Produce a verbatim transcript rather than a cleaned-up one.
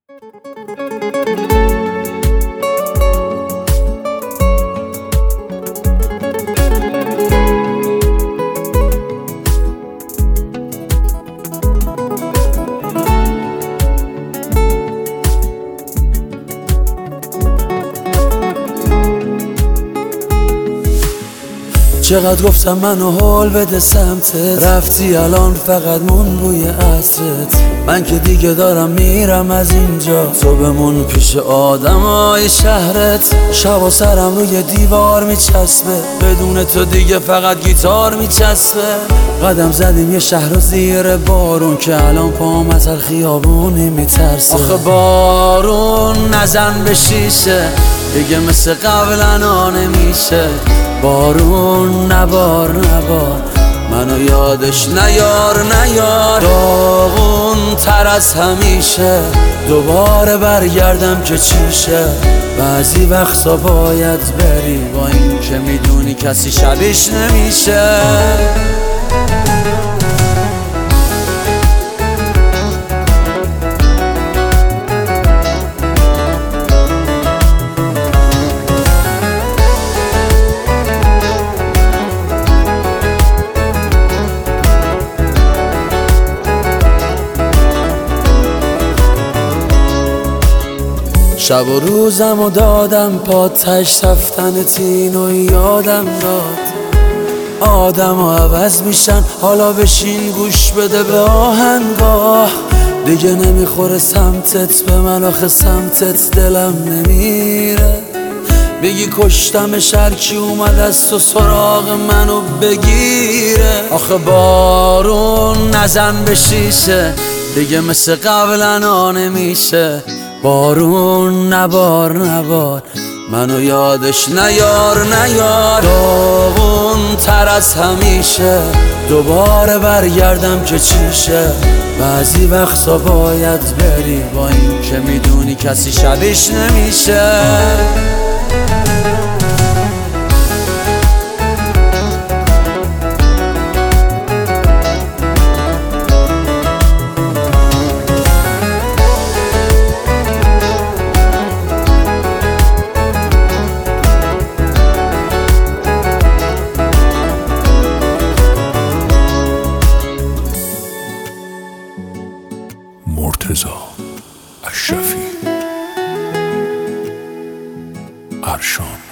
چقدر گفتم منو حال بده سمتت، رفتی الان فقط مون بوی عطرت. من که دیگه دارم میرم از اینجا، تو بمون پیش آدمای شهرت. شب سرم روی دیوار میچسبه، بدون تو دیگه فقط گیتار میچسبه. قدم زدیم یه شهر رو زیر بارون، که الان پام از هر خیابونی میترسه. آخه بارون نزن به شیشه، دیگه مثل قبلا نمیشه. بارون نبار نبار، منو یادش نیار نیار. داغون تر از همیشه، دوباره برگردم که چیشه. بعضی وقتا باید بری، با این که میدونی کسی شبیش نمیشه. شب و روزم و دادم پاتش، رفتن تینو یادم داد. آدم ها عوض میشن، حالا بشین گوش بده به آهنگاه. دیگه نمیخوره سمتت به من، آخه سمتت دلم نمیره. بگی کشتم شرکی اومد از تو سراغ منو بگیره. آخه بارون نزن به شیشه، دیگه مثل قبلا نمیشه. بارون نبار نبار، منو یادش نیار نیار. داغون تر از همیشه، دوباره برگردم که چیشه. بعضی وقتا باید بری، با این که میدونی کسی شبیش نمیشه. مرتضی اشرفی، ارشان.